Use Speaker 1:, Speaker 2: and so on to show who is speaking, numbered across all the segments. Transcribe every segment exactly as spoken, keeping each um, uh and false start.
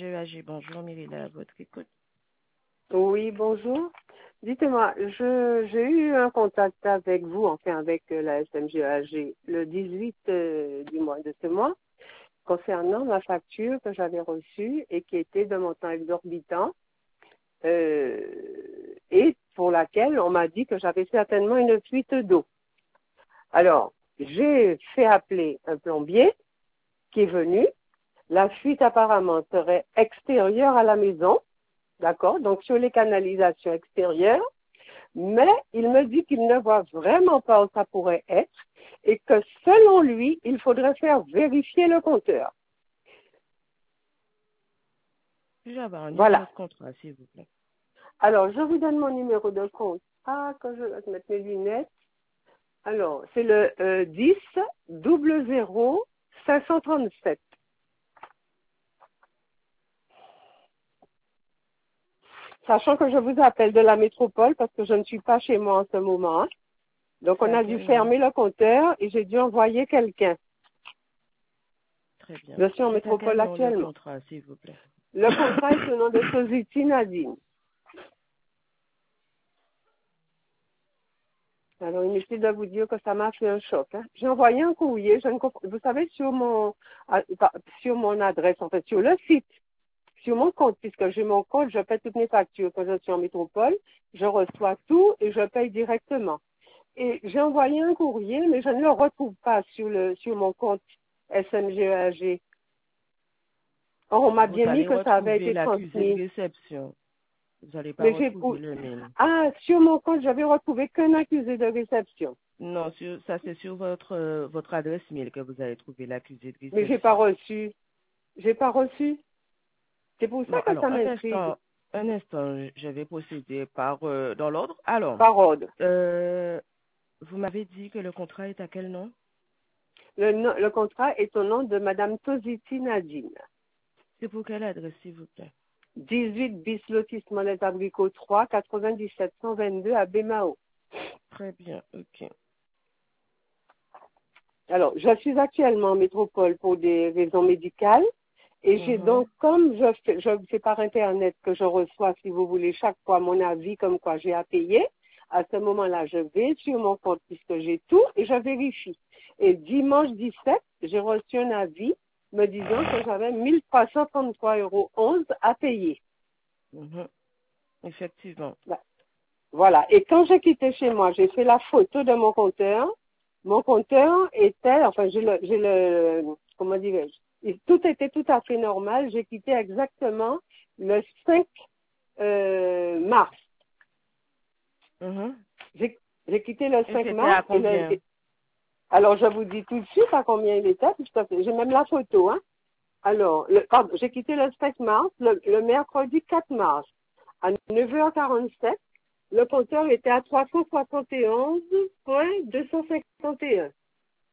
Speaker 1: G E A G. Bonjour, Myrilla, à votre écoute.
Speaker 2: Oui, bonjour. Dites-moi, je j'ai eu un contact avec vous, enfin avec euh, la S M G E A G, le dix-huit euh, du mois de ce mois, concernant ma facture que j'avais reçue et qui était de montant exorbitant, euh, et pour laquelle on m'a dit que j'avais certainement une fuite d'eau. Alors, j'ai fait appeler un plombier qui est venu. La fuite apparemment serait extérieure à la maison, d'accord, donc sur les canalisations extérieures, mais il me dit qu'il ne voit vraiment pas où ça pourrait être et que selon lui, il faudrait faire vérifier le compteur.
Speaker 1: Puis-je avoir un numéro
Speaker 2: Voilà.
Speaker 1: de contrat, s'il vous plaît?
Speaker 2: Alors, je vous donne mon numéro de compte. Ah, quand je vais mettre mes lunettes. Alors, c'est le euh, dix zéro zéro cinq cent trente-sept. Sachant que je vous appelle de la métropole parce que je ne suis pas chez moi en ce moment. Hein. Donc,
Speaker 1: C'est
Speaker 2: on
Speaker 1: à
Speaker 2: a dû
Speaker 1: quel nom?
Speaker 2: fermer le compteur et j'ai dû envoyer quelqu'un.
Speaker 1: Très bien.
Speaker 2: Je suis en
Speaker 1: C'est à quel
Speaker 2: métropole
Speaker 1: nom le
Speaker 2: actuellement.
Speaker 1: contrat, s'il vous plaît?
Speaker 2: Le contrat est au nom de Soziti Nadine. Alors, inutile de vous dire que ça m'a fait un choc. Hein. J'ai envoyé un courrier, je ne comprends- vous savez, sur mon, ah, pas- sur mon adresse, en fait, sur le site, sur mon compte, puisque j'ai mon compte, je paie toutes mes factures. Quand je suis en métropole, je reçois tout et je paye directement. Et j'ai envoyé un courrier, mais je ne le retrouve pas sur le, sur mon compte S M G E A G. Or, on m'a
Speaker 1: Vous
Speaker 2: bien dit
Speaker 1: allez
Speaker 2: que ça avait
Speaker 1: retrouver
Speaker 2: été
Speaker 1: l'accusé de
Speaker 2: transmis.
Speaker 1: réception. Vous n'allez pas
Speaker 2: Mais j'ai,
Speaker 1: retrouver le mail.
Speaker 2: ah, sur mon compte, j'avais retrouvé qu'un accusé de réception.
Speaker 1: Non, sur, ça c'est sur votre, euh, votre adresse mail que vous allez trouver l'accusé de
Speaker 2: Mais j'ai pas
Speaker 1: réception.
Speaker 2: reçu. J'ai pas reçu. C'est pour
Speaker 1: Non,
Speaker 2: ça que
Speaker 1: alors,
Speaker 2: ça
Speaker 1: un
Speaker 2: m'intrigue.
Speaker 1: instant, un instant, je vais procéder par, euh, dans l'ordre. Alors,
Speaker 2: Par ordre.
Speaker 1: euh, vous m'avez dit que le contrat est à quel nom?
Speaker 2: Le, no- le contrat est au nom de Madame Toziti Nadine.
Speaker 1: C'est pour quelle adresse, s'il vous plaît?
Speaker 2: dix-huit bis lotissement Les Abricots trois, quatre-vingt-dix-sept cent vingt-deux à Bémao.
Speaker 1: Très bien, ok.
Speaker 2: Alors, je suis actuellement en métropole pour des raisons médicales. Et j'ai
Speaker 1: Mhm.
Speaker 2: donc, comme je fais, je fais par Internet que je reçois, si vous voulez, chaque fois mon avis comme quoi j'ai à payer, à ce moment-là, je vais sur mon compte puisque j'ai tout et je vérifie. Et dimanche dix-sept, j'ai reçu un avis me disant que j'avais mille trois cent trente-trois euros onze à payer.
Speaker 1: Mhm. Effectivement.
Speaker 2: Voilà. Et quand j'ai quitté chez moi, j'ai fait la photo de mon compteur. Mon compteur était, enfin, j'ai le, j'ai le, comment dirais-je, et tout était tout à fait normal. J'ai quitté exactement le cinq euh, mars.
Speaker 1: Mhm.
Speaker 2: J'ai, j'ai quitté le
Speaker 1: Et
Speaker 2: cinq
Speaker 1: c'était à
Speaker 2: mars. Et le,
Speaker 1: combien?
Speaker 2: et- alors, je vous dis tout de suite à combien il était, puisque j'ai même la photo. Hein. Alors, le, pardon, j'ai quitté le cinq mars, le, le mercredi quatre mars, à neuf heures quarante-sept. Le compteur était à trois cent soixante et onze virgule deux cent cinquante et un.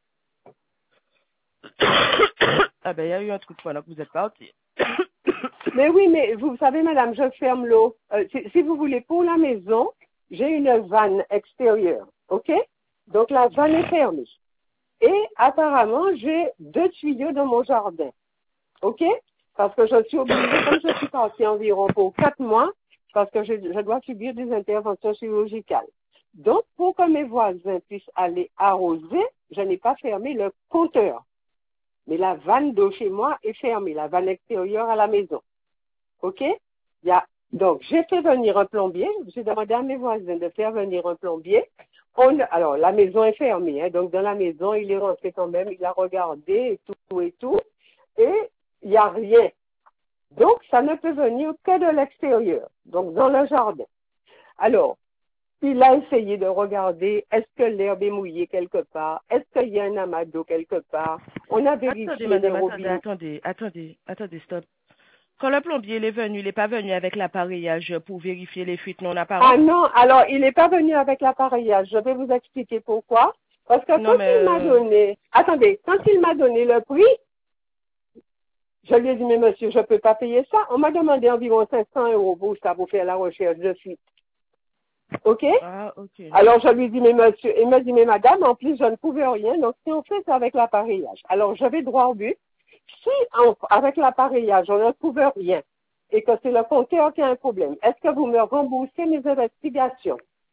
Speaker 1: Ah ben, il y a eu un truc pendant que vous êtes parti.
Speaker 2: Mais oui, mais vous savez, madame, je ferme l'eau. Euh, si, si vous voulez, pour la maison, j'ai une vanne extérieure, ok? Donc la vanne est fermée. Et apparemment, j'ai deux tuyaux dans mon jardin, ok? Parce que je suis obligée, comme je suis partie environ pour quatre mois, parce que je, je dois subir des interventions chirurgicales. Donc, pour que mes voisins puissent aller arroser, je n'ai pas fermé le compteur. Mais la vanne d'eau chez moi est fermée, la vanne extérieure à la maison. OK? Il y a, donc, j'ai fait venir un plombier. J'ai demandé à mes voisins de faire venir un plombier. On, alors, la maison est fermée. Hein, donc, dans la maison, il est rentré quand même. Il a regardé et tout et tout. Et il n'y a rien. Donc, ça ne peut venir que de l'extérieur. Donc, dans le jardin. Alors, il a essayé de regarder, est-ce que l'herbe est mouillée quelque part? Est-ce qu'il y a un amas d'eau quelque part? On a
Speaker 1: Attendez,
Speaker 2: vérifié les
Speaker 1: madame, attendez,
Speaker 2: robinets.
Speaker 1: attendez, attendez, attendez, stop. Quand le plombier il est venu, il n'est pas venu avec l'appareillage pour vérifier les fuites non
Speaker 2: Ah
Speaker 1: apparentes?
Speaker 2: non, alors il n'est pas venu avec l'appareillage. Je vais vous expliquer pourquoi. Parce que
Speaker 1: Non,
Speaker 2: quand
Speaker 1: mais...
Speaker 2: il m'a
Speaker 1: euh,
Speaker 2: donné, attendez, quand il m'a donné le prix, je lui ai dit, mais monsieur, je ne peux pas payer ça. On m'a demandé environ cinq cents euros pour ça, pour faire la recherche de fuite. OK?
Speaker 1: Ah, ok.
Speaker 2: Alors je lui dis, mais monsieur, il m'a dit, mais madame, en plus, je ne pouvais rien. Donc si on fait ça avec l'appareillage. Alors je vais droit au but. Si, on, avec l'appareillage, on ne trouve rien et que c'est le compteur qui a un problème, est-ce que vous me remboursez mes investigations?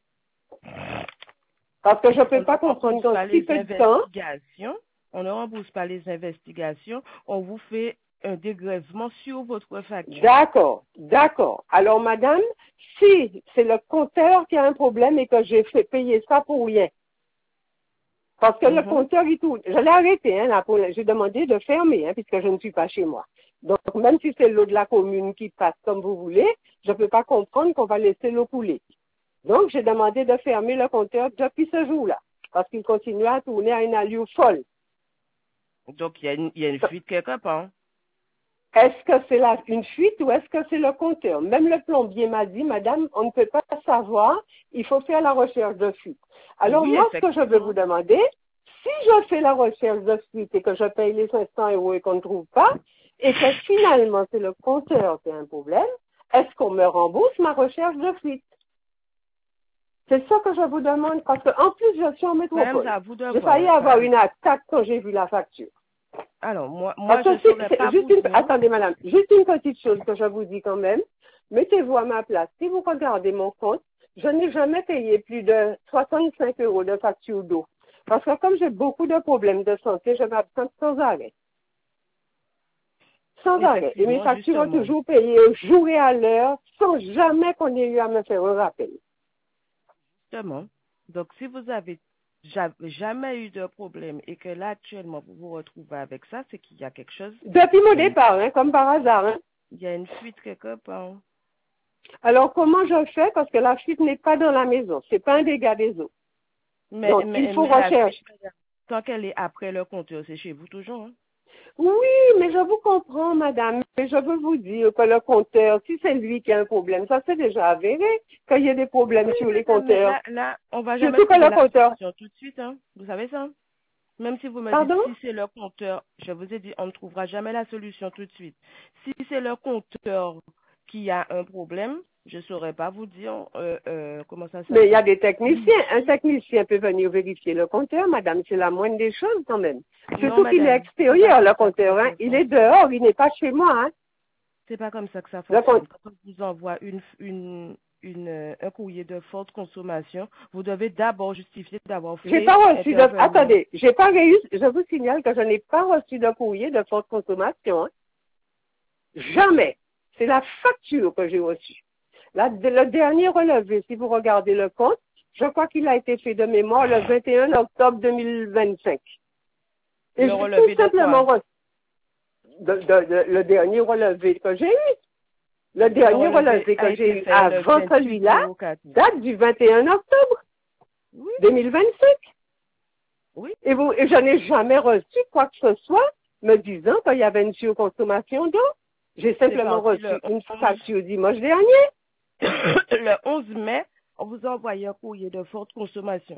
Speaker 2: Parce que je ne peux pas comprendre qu'en si peu de temps...
Speaker 1: On ne rembourse pas les investigations, on vous fait un dégrèvement sur votre facture.
Speaker 2: D'accord, d'accord. Alors, madame, si c'est le compteur qui a un problème et que j'ai fait payer ça pour rien, parce que mm-hmm. le compteur, il tourne. Je l'ai arrêté, hein, là, pour, j'ai demandé de fermer, hein, puisque je ne suis pas chez moi. Donc, même si c'est l'eau de la commune qui passe comme vous voulez, je ne peux pas comprendre qu'on va laisser l'eau couler. Donc, j'ai demandé de fermer le compteur depuis ce jour-là, parce qu'il continue à tourner à une allure folle.
Speaker 1: Donc, il y a une, il y a une fuite quelque part.
Speaker 2: Est-ce que c'est la, une fuite ou est-ce que c'est le compteur? Même le plombier m'a dit, madame, on ne peut pas savoir, il faut faire la recherche de fuite. Alors, oui, moi, ce que je veux vous demander, si je fais la recherche de fuite et que je paye les cinq cents euros et qu'on ne trouve pas, et que finalement c'est le compteur qui a un problème, est-ce qu'on me rembourse ma recherche de fuite? C'est ça que je vous demande, parce qu'en plus, je suis en métropole. J'ai failli avoir une attaque quand j'ai vu la facture.
Speaker 1: Alors, moi, moi
Speaker 2: parce
Speaker 1: je
Speaker 2: ne saurais pas vous une, Attendez, madame, juste une petite chose que je vous dis quand même. Mettez-vous à ma place. Si vous regardez mon compte, je n'ai jamais payé plus de soixante-cinq euros de facture d'eau. Parce que comme j'ai beaucoup de problèmes de santé, je m'absente sans arrêt. Sans arrêt. Et mes factures ont toujours payé au jour et à l'heure, sans jamais qu'on ait eu à me faire un rappel.
Speaker 1: Justement. Donc, si vous avez jamais eu de problème et que là, actuellement, vous vous retrouvez avec ça, c'est qu'il y a quelque chose.
Speaker 2: Depuis mon départ, hein, comme par hasard. Hein.
Speaker 1: Il y a une fuite quelque part.
Speaker 2: Alors, comment je fais? Parce que la fuite n'est pas dans la maison. C'est pas un dégât des eaux.
Speaker 1: Mais,
Speaker 2: Donc,
Speaker 1: mais,
Speaker 2: il faut
Speaker 1: mais
Speaker 2: rechercher.
Speaker 1: Fuite, tant qu'elle est après le compteur, c'est chez vous toujours, hein?
Speaker 2: Oui, mais je vous comprends, madame. Mais je veux vous dire que le compteur, si c'est lui qui a un problème, ça c'est déjà avéré qu'il y a des problèmes
Speaker 1: oui,
Speaker 2: sur les compteurs.
Speaker 1: Là, là, on va jamais
Speaker 2: Surtout que le
Speaker 1: la
Speaker 2: compteur.
Speaker 1: Tout de suite, hein. Vous savez ça? Même si vous me
Speaker 2: Pardon?
Speaker 1: dites si c'est le compteur, je vous ai dit, on ne trouvera jamais la solution tout de suite. Si c'est le compteur qui a un problème, je ne saurais pas vous dire euh, euh, comment ça s'appelle.
Speaker 2: Mais il y a des techniciens. Un technicien peut venir vérifier le compteur, madame. C'est la moindre des choses quand même. Surtout qu'il est extérieur, le compteur. Hein. Il est dehors, il n'est pas chez moi. Hein.
Speaker 1: C'est pas comme ça que ça fonctionne. Quand on vous envoie une, une, une, un courrier de forte consommation, vous devez d'abord justifier d'avoir fait...
Speaker 2: J'ai pas reçu de... Attendez, j'ai pas réussi. Je vous signale que je n'ai pas reçu de courrier de forte consommation. Hein. Jamais. C'est la facture que j'ai reçue. La, le dernier relevé, si vous regardez le compte, je crois qu'il a été fait de mémoire le vingt et un octobre deux mille vingt-cinq. Et
Speaker 1: le relevé tout simplement
Speaker 2: reçu de, de, de, le dernier relevé que j'ai eu. Le dernier le relevé, relevé que j'ai eu avant celui-là date du vingt et un octobre oui. deux mille vingt-cinq.
Speaker 1: Oui.
Speaker 2: Et, vous, et je n'ai jamais reçu quoi que ce soit me disant qu'il y avait une surconsommation d'eau. J'ai simplement reçu le... une facture dimanche dernier.
Speaker 1: Le onze mai, on vous a envoyé un courrier de forte consommation.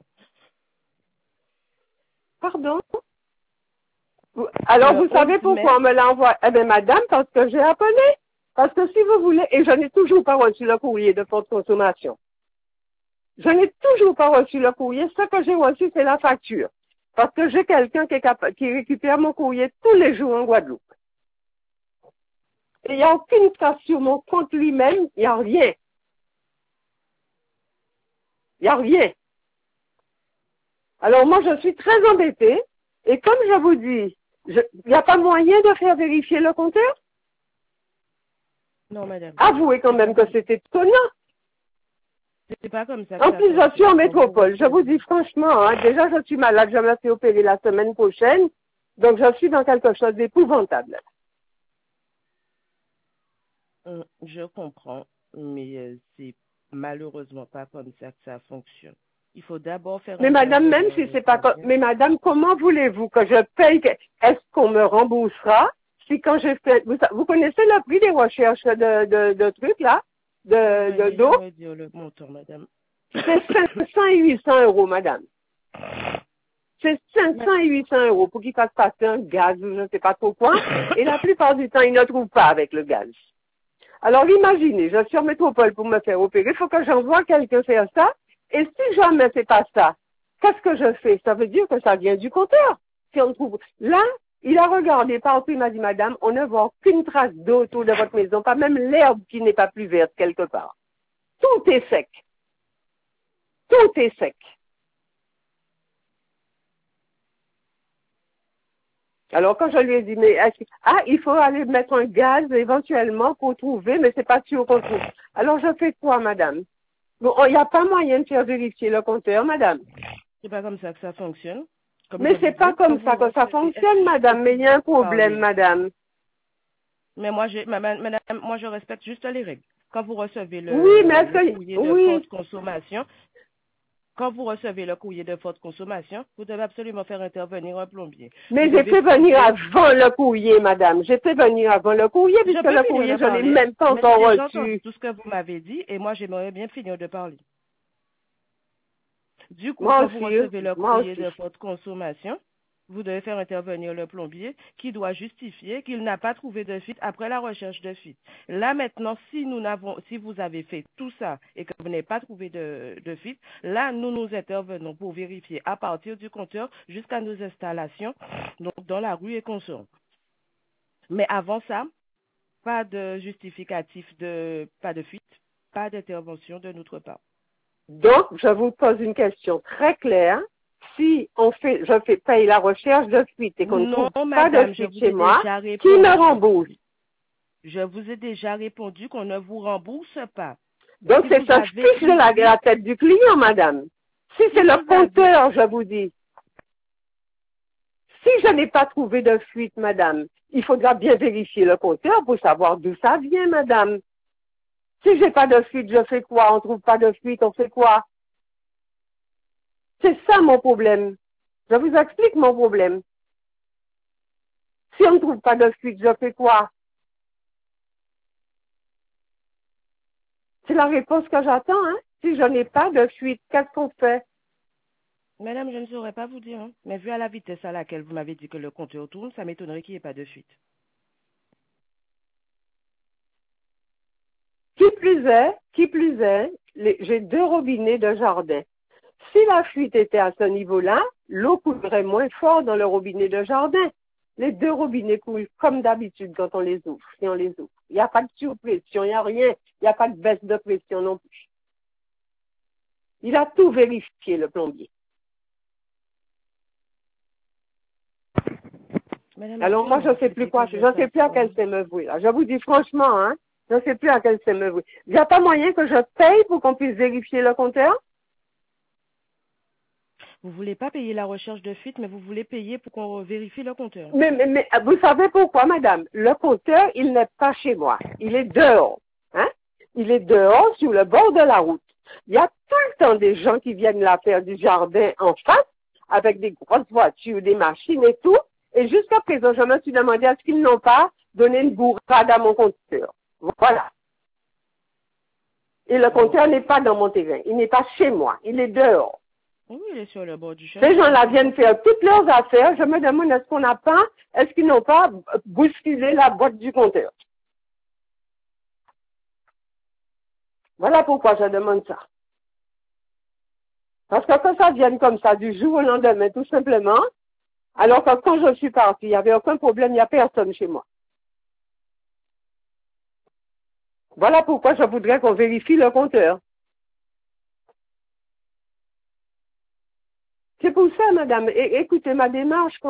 Speaker 2: Pardon? Alors, le vous savez pourquoi mai... on me l'envoie? Eh bien, madame, parce que j'ai appelé. Parce que si vous voulez, et je n'ai toujours pas reçu le courrier de forte consommation. Je n'ai toujours pas reçu le courrier. Ce que j'ai reçu, c'est la facture. Parce que j'ai quelqu'un qui, qui récupère mon courrier tous les jours en Guadeloupe. Et il n'y a aucune trace sur mon compte lui-même, il n'y a rien. Il n'y a rien. Alors moi, je suis très embêtée. Et comme je vous dis, il n'y a pas moyen de faire vérifier le compteur?
Speaker 1: Non, madame.
Speaker 2: Avouez quand même que c'était étonnant.
Speaker 1: C'est pas comme ça.
Speaker 2: En plus, je suis en métropole. Je vous dis franchement, hein, déjà, je suis malade. Je me fais opérer la semaine prochaine. Donc, je suis dans quelque chose d'épouvantable.
Speaker 1: Je comprends, mais euh, c'est malheureusement pas comme ça que ça fonctionne. Il faut d'abord faire...
Speaker 2: Mais madame, même si c'est pas... comme... Mais madame, comment voulez-vous que je paye? Est-ce qu'on me remboursera? Si quand j'ai fait... Vous, vous connaissez le prix des recherches de, de, de trucs, là? De, de, d'eau?
Speaker 1: Je vais dire le montant, madame.
Speaker 2: C'est cinq cents et huit cents euros, madame. C'est cinq cents et huit cents euros pour qu'ils fassent passer un gaz ou je ne sais pas trop quoi. Et la plupart du temps, ils ne trouvent pas avec le gaz. Alors, imaginez, je suis en métropole pour me faire opérer. Il faut que j'envoie quelqu'un faire ça. Et si jamais c'est pas ça, qu'est-ce que je fais? Ça veut dire que ça vient du compteur. Si on trouve, là, Il a regardé partout, il m'a dit, madame, on ne voit aucune trace d'eau autour de votre maison, pas même l'herbe qui n'est pas plus verte quelque part. Tout est sec. Tout est sec. Alors, quand je lui ai dit, mais, ah, il faut aller mettre un gaz éventuellement pour trouver, mais c'est pas sûr qu'on trouve. Alors, je fais quoi, madame? Bon, il n'y a pas moyen de faire vérifier le compteur, madame.
Speaker 1: C'est pas comme ça que ça fonctionne. Comme
Speaker 2: mais c'est pas comme ça que ça fonctionne, madame, mais il y a un problème, madame.
Speaker 1: Mais moi, je, madame, moi, je respecte juste les règles. Quand vous recevez le,
Speaker 2: oui, mais
Speaker 1: le
Speaker 2: que...
Speaker 1: courrier
Speaker 2: oui.
Speaker 1: de forte consommation, quand vous recevez le courrier de forte consommation, vous devez absolument faire intervenir un plombier.
Speaker 2: Mais j'ai fait venir avant le courrier, madame. J'ai fait venir avant le courrier, puisque le courrier, je ne l'ai même pas encore reçu.
Speaker 1: Tout ce que vous m'avez dit, et moi, j'aimerais bien finir de parler. Du coup,
Speaker 2: moi
Speaker 1: quand
Speaker 2: aussi,
Speaker 1: vous recevez le courrier
Speaker 2: aussi.
Speaker 1: de forte consommation, vous devez faire intervenir le plombier qui doit justifier qu'il n'a pas trouvé de fuite après la recherche de fuite. Là maintenant, si nous n'avons, si vous avez fait tout ça et que vous n'avez pas trouvé de, de fuite, là nous nous intervenons pour vérifier à partir du compteur jusqu'à nos installations, donc dans la rue et consorts. Mais avant ça, pas de justificatif de pas de fuite, pas d'intervention de notre part.
Speaker 2: Donc, je vous pose une question très claire. Si on fait, je fais paye la recherche de fuite et qu'on ne trouve pas de fuite chez moi, qui me rembourse?
Speaker 1: Je vous ai déjà répondu qu'on ne vous rembourse pas.
Speaker 2: Donc, si c'est ça fiche de la, la tête du client, madame. Si, si c'est le compteur, avez... je vous dis. Si je n'ai pas trouvé de fuite, madame, il faudra bien vérifier le compteur pour savoir d'où ça vient, madame. Si j'ai pas de fuite, je fais quoi? On trouve pas de fuite, on fait quoi? C'est ça mon problème. Je vous explique mon problème. Si on ne trouve pas de fuite, je fais quoi? C'est la réponse que j'attends, hein. Si je n'ai pas de fuite, qu'est-ce qu'on fait?
Speaker 1: Madame, je ne saurais pas vous dire, hein. Mais vu à la vitesse à laquelle vous m'avez dit que le compteur tourne, ça m'étonnerait qu'il n'y ait pas de fuite.
Speaker 2: Qui plus est, qui plus est, j'ai deux robinets de jardin. Si la fuite était à ce niveau-là, l'eau coulerait moins fort dans le robinet de jardin. Les deux robinets coulent comme d'habitude quand on les ouvre, si on les ouvre. Il n'y a pas de surpression, il n'y a rien, il n'y a pas de baisse de pression non plus. Il a tout vérifié, le plombier. Madame, alors moi, je ne sais plus quoi, je ne sais plus à quel c'est me vouer, là. Je vous dis franchement, hein, je ne sais plus à quel c'est me vouer. Il n'y a pas moyen que je paye pour qu'on puisse vérifier le compteur?
Speaker 1: Vous voulez pas payer la recherche de fuite, mais vous voulez payer pour qu'on vérifie le compteur.
Speaker 2: Mais, mais, mais vous savez pourquoi, madame? Le compteur, il n'est pas chez moi. Il est dehors. Hein? Il est dehors, sur le bord de la route. Il y a tout le temps des gens qui viennent là faire du jardin en face, avec des grosses voitures, des machines et tout. Et jusqu'à présent, je me suis demandé est-ce qu'ils n'ont pas donné une bourrade à mon compteur. Voilà. Et le compteur n'est pas dans mon terrain. Il n'est pas chez moi. Il est dehors.
Speaker 1: Oui, il est sur le bord du chemin.
Speaker 2: Ces gens-là viennent faire toutes leurs affaires. Je me demande est-ce qu'on n'a pas, est-ce qu'ils n'ont pas bousculé la boîte du compteur. Voilà pourquoi je demande ça. Parce que quand ça vient comme ça, du jour au lendemain, tout simplement, alors que quand je suis partie, il n'y avait aucun problème, il n'y a personne chez moi. Voilà pourquoi je voudrais qu'on vérifie le compteur. C'est pour ça, madame. É- écoutez ma démarche.